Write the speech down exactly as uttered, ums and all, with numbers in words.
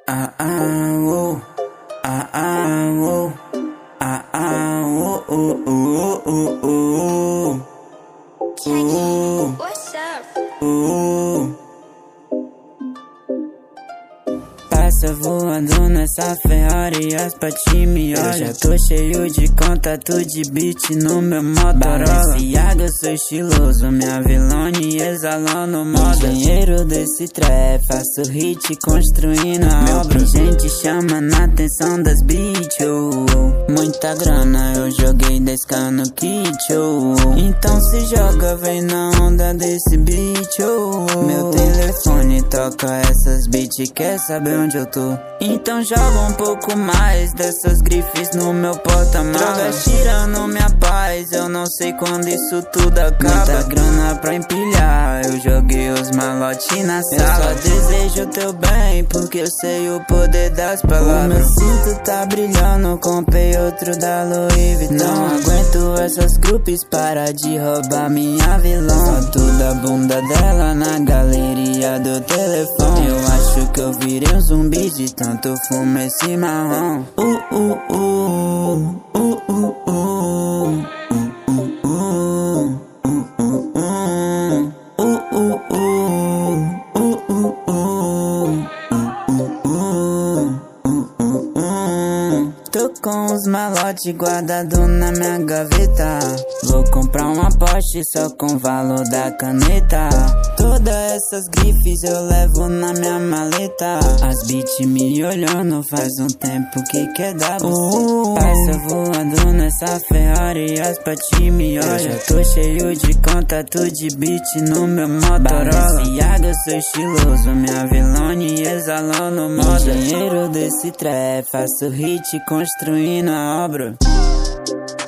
Ah ah oh, ah ah oh, ah ah oh oh oh oh oh oh What's up? oh. Passa voando nessa Ferrari, as patinhas me olham. Eu já tô cheio de contato de beat no meu Motorola. Balenciaga, eu sou estiloso, minha Vilone exalando moda. Engenheiro desse trap, faço hit construindo a obra. Meu gente chama na atenção das beats, oh, oh. Muita grana, eu joguei dez K no kit, oh, oh. Então se joga, vem na onda desse beat, oh, oh. Meu telefone toca essas beats, quer saber onde eu tô? Então joga um pouco mais dessas grifes no meu porta-malas. Drogas tirando minha paz, eu não sei quando isso tudo acaba. Muita grana pra empilhar, eu joguei os malotes na sala. Eu só desejo teu bem, porque eu sei o poder das palavras. O meu cinto tá brilhando, comprei outro da Louis Vuitton. Não aguento essas grupos, para de roubar minha vilão. Foto da bunda dela na galeria do telefone. Eu acho que eu virei um zumbi de tanto fumo esse marrom. Uh, uh, uh, uh, uh, uh, uh, tô com os malotes guardados na minha gaveta. Vou comprar uma Porsche só com o valor da caneta. Todas essas grifes eu levo na minha maleta. As beats me olhando faz um tempo que quer dar você. Uh, Passa voando nessa Ferrari, as patinhas me olham. Eu já tô cheio de contato de beat no meu Motorola. Balenciaga, eu sou estiloso, minha Vilone exalando moda. Engenheiro desse trap, faço hit construindo a obra.